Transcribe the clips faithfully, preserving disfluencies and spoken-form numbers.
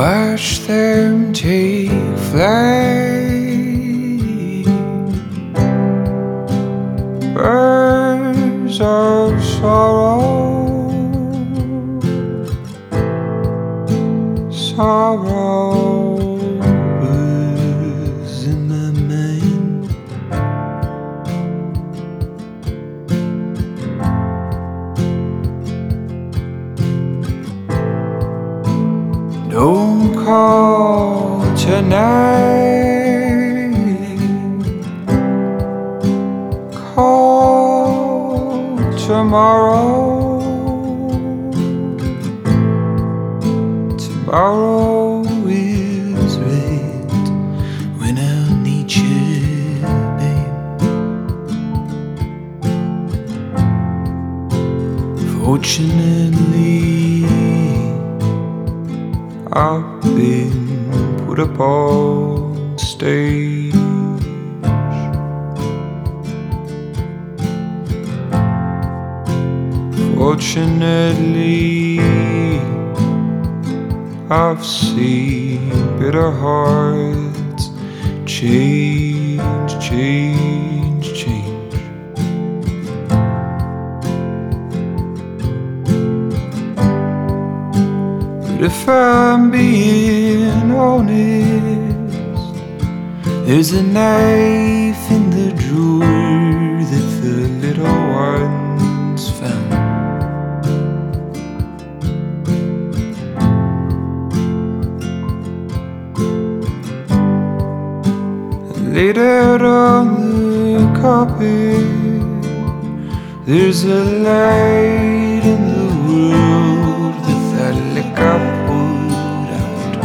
Watch them take flight. Birds of sorrow, sorrow was in my mind. Don't call tonight, call tomorrow. Tomorrow is right when I'll need you, babe. Fortunately, I've been put up on stage. Fortunately, I've seen bitter hearts change, change, change. But if I'm being honest, there's a knife in the drawer that the little ones found. Laid out on the carpet, there's a light in the world that that liquor put out.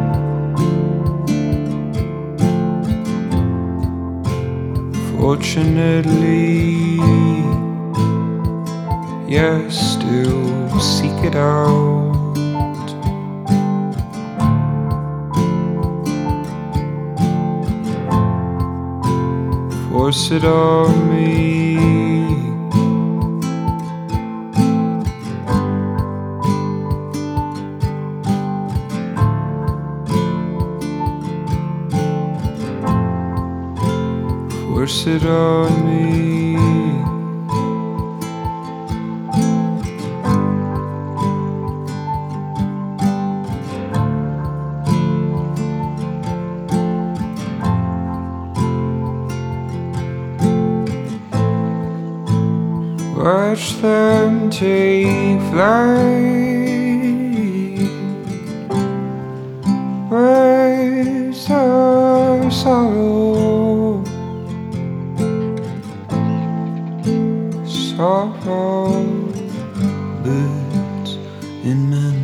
Fortunately, yeah, still seek it out. Force it on me. Force it on me. Watch them take flight. Birds of sorrow, sorrow, birds in my